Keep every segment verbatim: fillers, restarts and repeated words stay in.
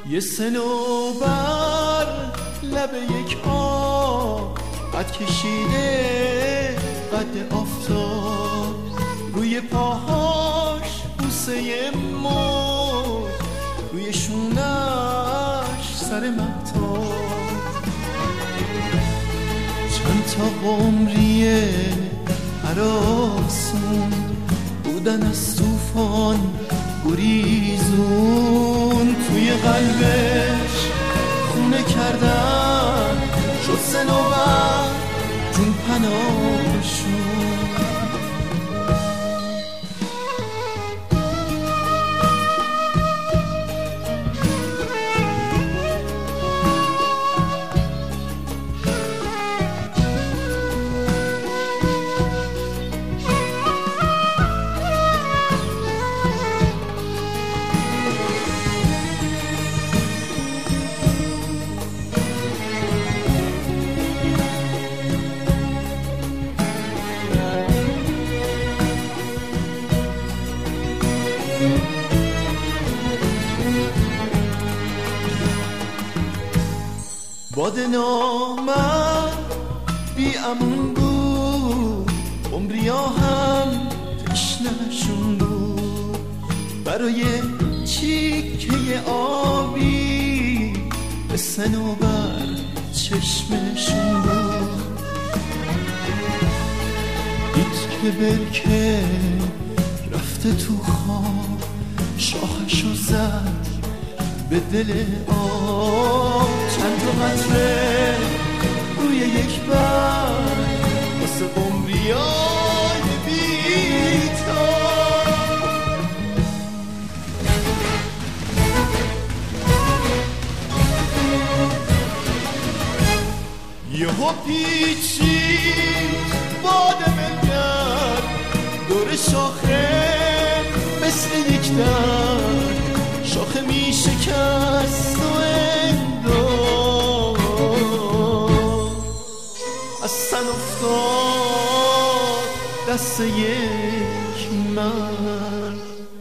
یه صنوبر لب یک آب قد کشیده قد آفتاب، روی پاهاش بوسه موج، روی شونش سر مهتاب. چند تا عمریه هراسون بودن از طوفان گریزون، توی قلبش خونه کردن شد صنوبر جون پناهشون. باد نامد بی امون بود، عمریا هم تشنه‌شون بود، برای چیکه آبی به صنوبر چشمشون بود. دید که برکه رفته تو خواب، شاخشو زد به دل آب. چند تا قطره روی یک بر واسه عمریای بی‌تاب. یهو پیچید باد ملگر دور شاخه مثل یک در، شاخه می شکست و انداز از سن افتاد دست یک مرد.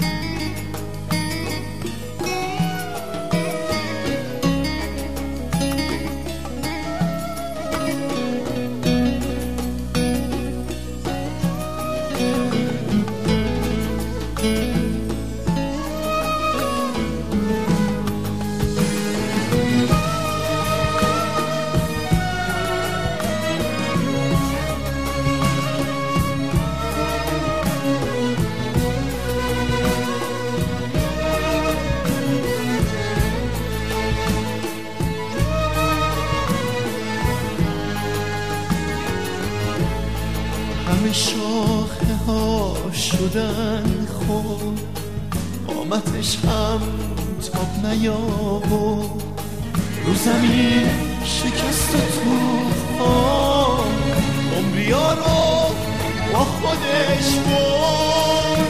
همه شاخه ها شدن خود، قامتش هم تاب نیاورد، رو زمین شکست و طوفان عمریا رو با خودش برد.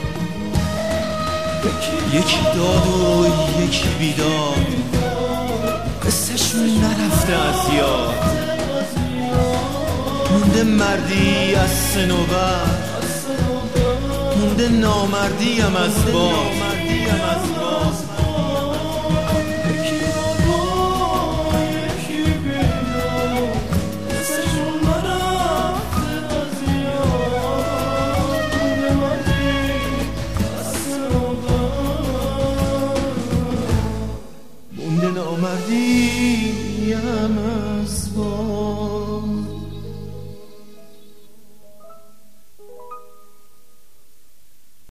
یکی داد و یکی بیداد، قصه‌شون نرفته از یاد، مونده مردی از صنوبر، مونده نامردی هم از باز. مونده نامردی هم از باز.